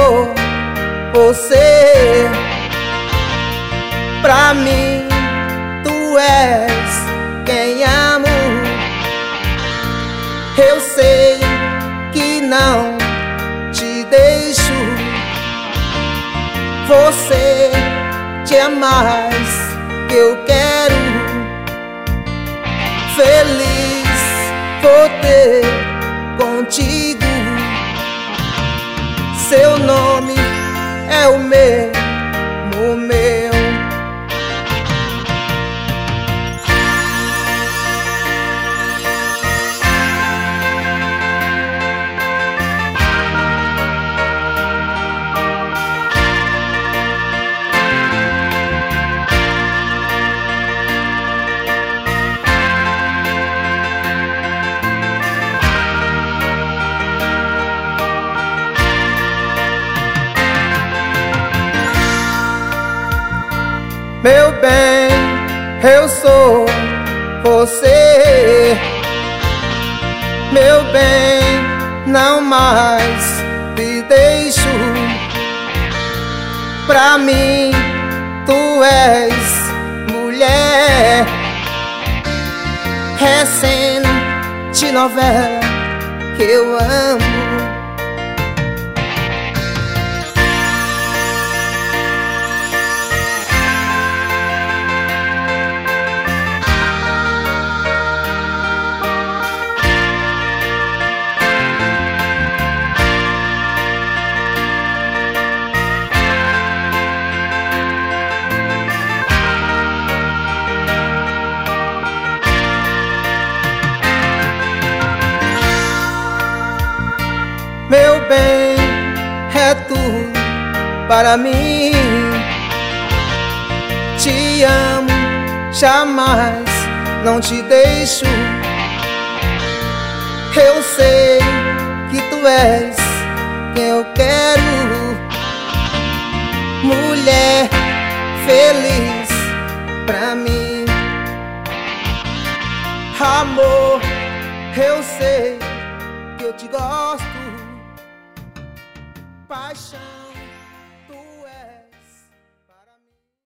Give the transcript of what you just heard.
sou você. Pra mim, tu és quem amo. Eu sei que não te deixo. Você te é mais que eu quero. Feliz vou ter contigo. Seu nome é o mesmo meu. Meu bem, eu sou você. Meu bem, não mais te deixo. Pra mim, tu és mulher. Recente novela que eu amo. Meu bem, é tudo para mim. Te amo, jamais não te deixo. Eu sei que tu és quem eu quero. Mulher feliz pra mim. Amor, eu sei que eu te gosto. Paixão.